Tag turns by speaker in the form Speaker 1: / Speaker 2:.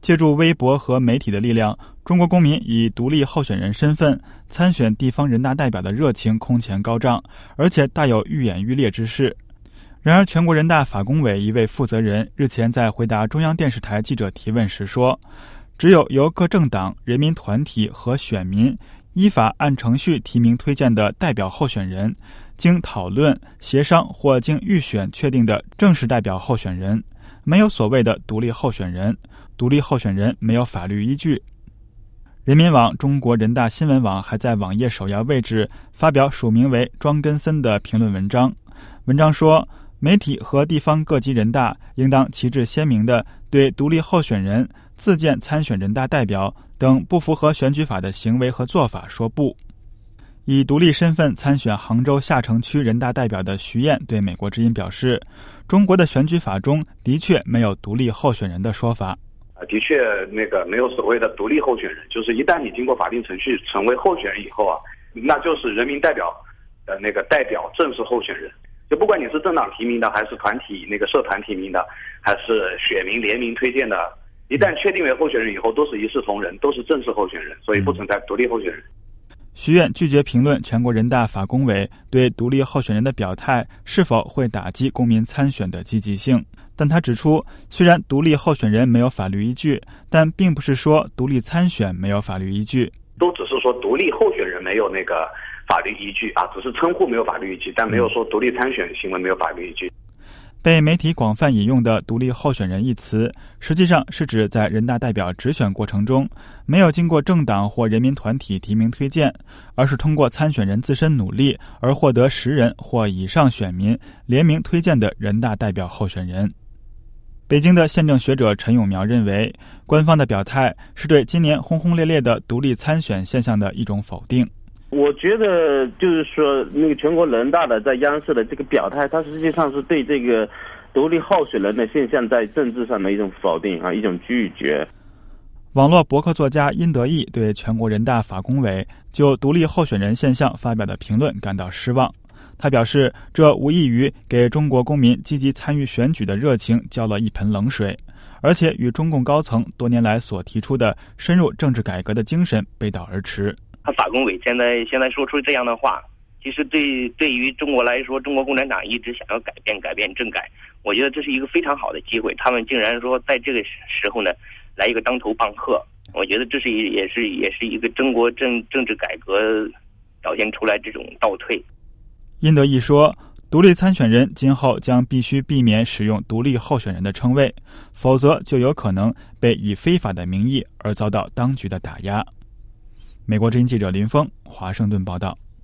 Speaker 1: 借助微博和媒体的力量，中国公民以独立候选人身份参选地方人大代表的热情空前高涨，而且大有愈演愈烈之势。然而，全国人大法工委一位负责人日前在回答中央电视台记者提问时说，只有由各政党、人民团体和选民依法按程序提名推荐的代表候选人，经讨论、协商或经预选确定的正式代表候选人，没有所谓的独立候选人，独立候选人没有法律依据。人民网、中国人大新闻网还在网页首页位置发表署名为庄根森的评论文章。文章说，媒体和地方各级人大应当旗帜鲜明地对独立候选人自荐参选人大代表等不符合选举法的行为和做法说不。以独立身份参选杭州下城区人大代表的徐燕对美国之音表示，中国的选举法中的确没有独立候选人的说法。
Speaker 2: 的确没有所谓的独立候选人，就是一旦你经过法定程序成为候选人以后啊，那就是人民代表的代表正式候选人。就不管你是政党提名的，还是团体社团提名的，还是选民联名推荐的，一旦确定为候选人以后，都是一视同仁，都是正式候选人，所以不存在独立候选人。
Speaker 1: 徐燕拒绝评论全国人大法工委对独立候选人的表态是否会打击公民参选的积极性，但他指出，虽然独立候选人没有法律依据，但并不是说独立参选没有法律依据，
Speaker 2: 都只是说独立候选人没有法律依据啊，只是称呼没有法律依据，但没有说独立参选行为没有法律依据。
Speaker 1: 被媒体广泛引用的独立候选人一词，实际上是指在人大代表直选过程中，没有经过政党或人民团体提名推荐，而是通过参选人自身努力而获得10人或以上选民联名推荐的人大代表候选人。北京的宪政学者陈永苗认为，官方的表态是对今年轰轰烈烈的独立参选现象的一种否定。
Speaker 3: 我觉得就是说，全国人大的在央视的这个表态，它实际上是对这个独立候选人的现象在政治上的一种否定啊，一种拒绝。
Speaker 1: 网络博客作家殷德义对全国人大法工委就独立候选人现象发表的评论感到失望。他表示，这无异于给中国公民积极参与选举的热情浇了一盆冷水，而且与中共高层多年来所提出的深入政治改革的精神背道而驰。
Speaker 4: 法工委现在说出这样的话，其实对于中国来说，中国共产党一直想要改变政改，我觉得这是一个非常好的机会。他们竟然说在这个时候呢，来一个当头棒喝，我觉得这是也是一个中国政治改革表现出来这种倒退。
Speaker 1: 殷德义说，独立参选人今后将必须避免使用独立候选人的称谓，否则就有可能被以非法的名义而遭到当局的打压。美国之音记者林峰，华盛顿报道。